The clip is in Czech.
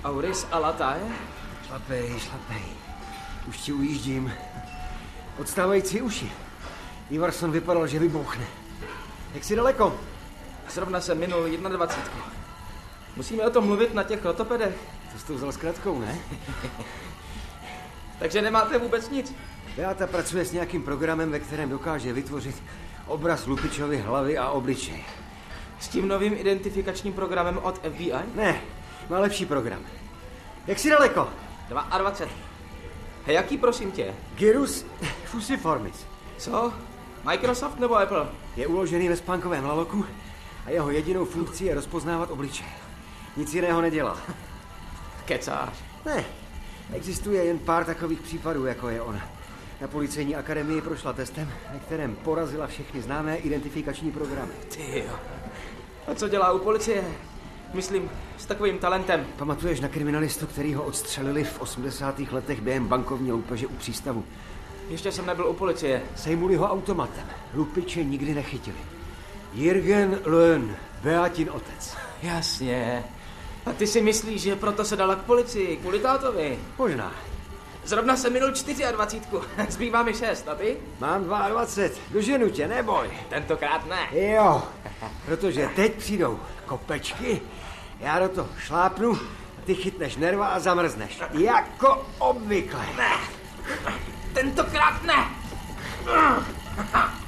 Auris a Latae? Šlapej. Už ti ujíždím. Odstávající uši. Ivarson vypadal, že vybouchne. Jak jsi daleko? Zrovna jsem minul 21. Musíme o tom mluvit na těch rotopedech. To jsi to vzal s kratkou, ne? Takže nemáte vůbec nic? Beata pracuje s nějakým programem, ve kterém dokáže vytvořit obraz Lupičovy hlavy a obličej. S tím novým identifikačním programem od FBI? Ne, má lepší program. Jak jsi daleko? 22. Hej, jaký prosím tě? Gyrus fusiformis. Co? Microsoft nebo Apple? Je uložený ve spánkovém laloku a jeho jedinou funkcí je rozpoznávat obličej. Nic jiného nedělá. Kecáš. Ne, existuje jen pár takových případů, jako je ona. Na policejní akademii prošla testem, ve kterém porazila všechny známé identifikační programy. Ty jo. A co dělá u policie? Myslím, s takovým talentem. Pamatuješ na kriminalistu, který ho odstřelili v 80. letech během bankovní loupeže u přístavu? Ještě jsem nebyl u policie. Sejmuli ho automatem. Lupiče nikdy nechytili. Jürgen Löhn, Beatin otec. Jasně. A ty si myslíš, že proto se dala k policii, kvůli tátovi? Možná. Zrovna jsem minul 24. Zbývá mi 6, a ty? Mám 22. Doženu tě, neboj. Tentokrát ne. Jo, protože teď přijdou kopečky, já do toho šlápnu a ty chytneš nerva a zamrzneš. Jako obvykle. Ne. Tentokrát ne.